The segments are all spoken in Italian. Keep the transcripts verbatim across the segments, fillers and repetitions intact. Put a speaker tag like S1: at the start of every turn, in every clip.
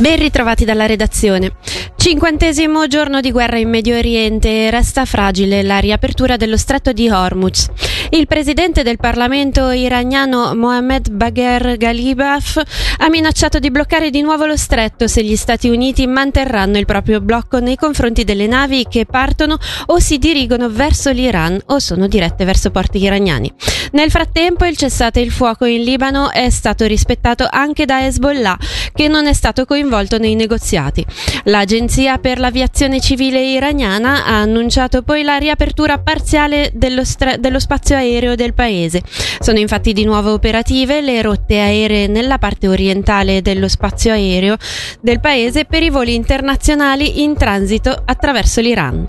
S1: Ben ritrovati dalla redazione. Cinquantesimo giorno di guerra in Medio Oriente, resta fragile la riapertura dello stretto di Hormuz. Il presidente del Parlamento iraniano Mohammad Bagher Ghalibaf ha minacciato di bloccare di nuovo lo stretto se gli Stati Uniti manterranno il proprio blocco nei confronti delle navi che partono o si dirigono verso l'Iran o sono dirette verso porti iraniani. Nel frattempo il cessate il fuoco in Libano è stato rispettato anche da Hezbollah, che non è stato coinvolto nei negoziati. L'Agenzia per l'Aviazione Civile iraniana ha annunciato poi la riapertura parziale dello, stra- dello spazio aereo del paese. Sono infatti di nuovo operative le rotte aeree nella parte orientale dello spazio aereo del paese per i voli internazionali in transito attraverso l'Iran.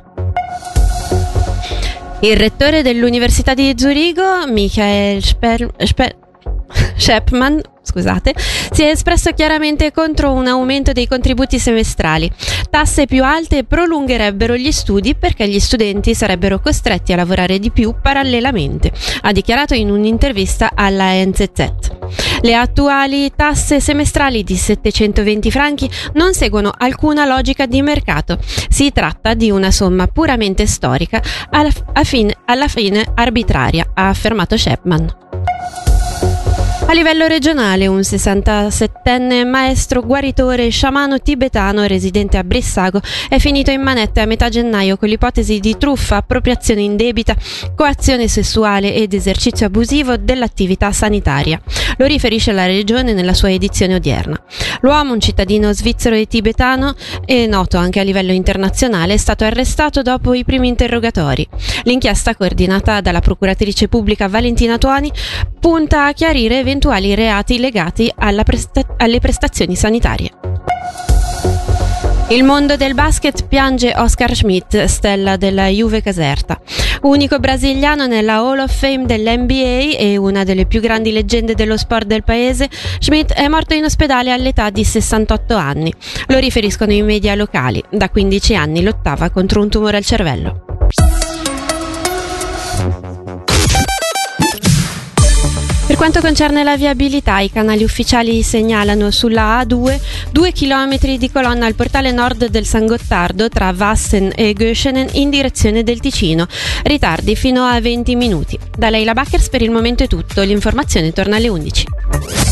S1: Il rettore dell'Università di Zurigo, Michael Sper- Sper- Schepman, scusate, si è espresso chiaramente contro un aumento dei contributi semestrali. Tasse più alte prolungherebbero gli studi perché gli studenti sarebbero costretti a lavorare di più parallelamente, ha dichiarato in un'intervista alla N Z Z. Le attuali tasse semestrali di settecentoventi franchi non seguono alcuna logica di mercato. Si tratta di una somma puramente storica, alla, fine, alla fine arbitraria, ha affermato Schepman. A livello regionale, un sessantasettenne maestro guaritore sciamano tibetano residente a Brissago è finito in manette a metà gennaio con l'ipotesi di truffa, appropriazione indebita, coazione sessuale ed esercizio abusivo dell'attività sanitaria. Lo riferisce la regione nella sua edizione odierna. L'uomo, un cittadino svizzero e tibetano e noto anche a livello internazionale, è stato arrestato dopo i primi interrogatori. L'inchiesta, coordinata dalla procuratrice pubblica Valentina Tuoni, punta a chiarire eventuali reati legati alla presta- alle prestazioni sanitarie. Il mondo del basket piange Oscar Schmidt, stella della Juve Caserta. Unico brasiliano nella Hall of Fame dell'N B A e una delle più grandi leggende dello sport del paese, Schmidt è morto in ospedale all'età di sessantotto anni. Lo riferiscono i media locali. Da quindici anni lottava contro un tumore al cervello. Per quanto concerne la viabilità, i canali ufficiali segnalano sulla A due due chilometri di colonna al portale nord del San Gottardo tra Vassen e Göschenen in direzione del Ticino. Ritardi fino a venti minuti. Da Leila Backers per il momento è tutto, l'informazione torna alle undici.